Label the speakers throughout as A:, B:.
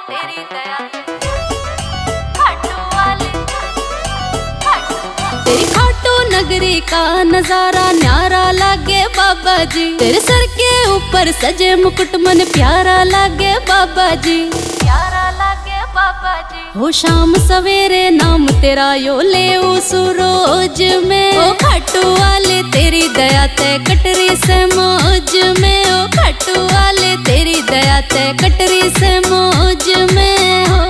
A: तेरी दया खाटू वाले तेरी खाटू नगरी का नजारा न्यारा लागे बाबा जी। तेरे सर के ऊपर सजे मुकुट मन प्यारा लागे बाबा जी, प्यारा लागे बाबा जी। हो शाम सवेरे नाम तेरा यो ले सूरज में। ओ खाटू वाले तेरी दया ते कटरी से मौज में। ओ खाटू वाले तेरी दया ते कटरी से मौज में हो।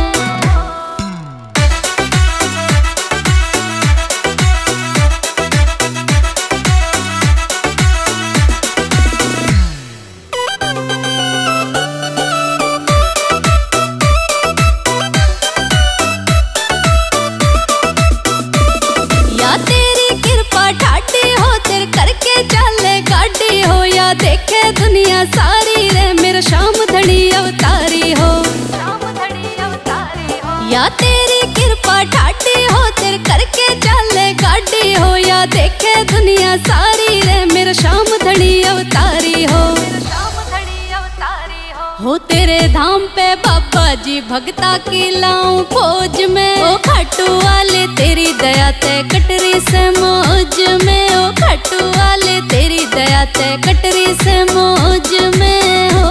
A: देखे दुनिया सारी रे मेरा शाम धड़ी अवतारी हो, शाम धड़ी अवतारी हो। या तेरी कृपा ठाटी हो तेरे करके चले गाड़ी हो। या देखे दुनिया सारी रे मेरा शाम धड़ी अवतारी हो, शाम धड़ी अवतारी हो। तेरे धाम पे बाबा जी भगता की लाऊं फौज में। ओ खाटू वाले तेरी दया ते कटरी से मौज में। ओ खाटू वाले तेरी दया ते कटरी से मौज में हो।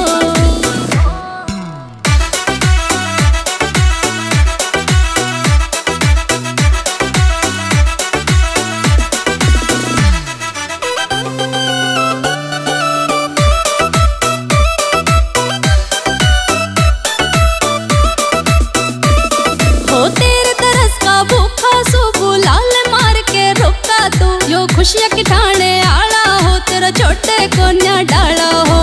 A: तेरे तरस का भूखा सुबह लाल मार के रुका तू। यो खुशियाँ की ठाणे आला हो तेरा छोटे कोन्या डाला हो,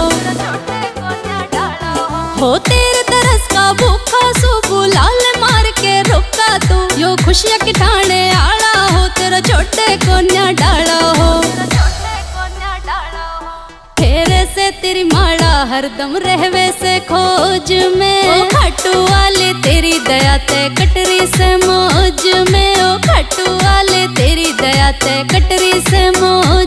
A: हो तेरे तरस का भूखा सुबह लाल मार के रुका तू। यो खुशियाँ की ठाणे आला हो तेरा छोटे कोन्या डाला हो। तेरे से तेरी माला हरदम रहवे से खोज में। ओ खाटू वाले तेरी दया ते कटरी से मौज में। ओ खाटू वाले तेरी दया ते कटरी से मौज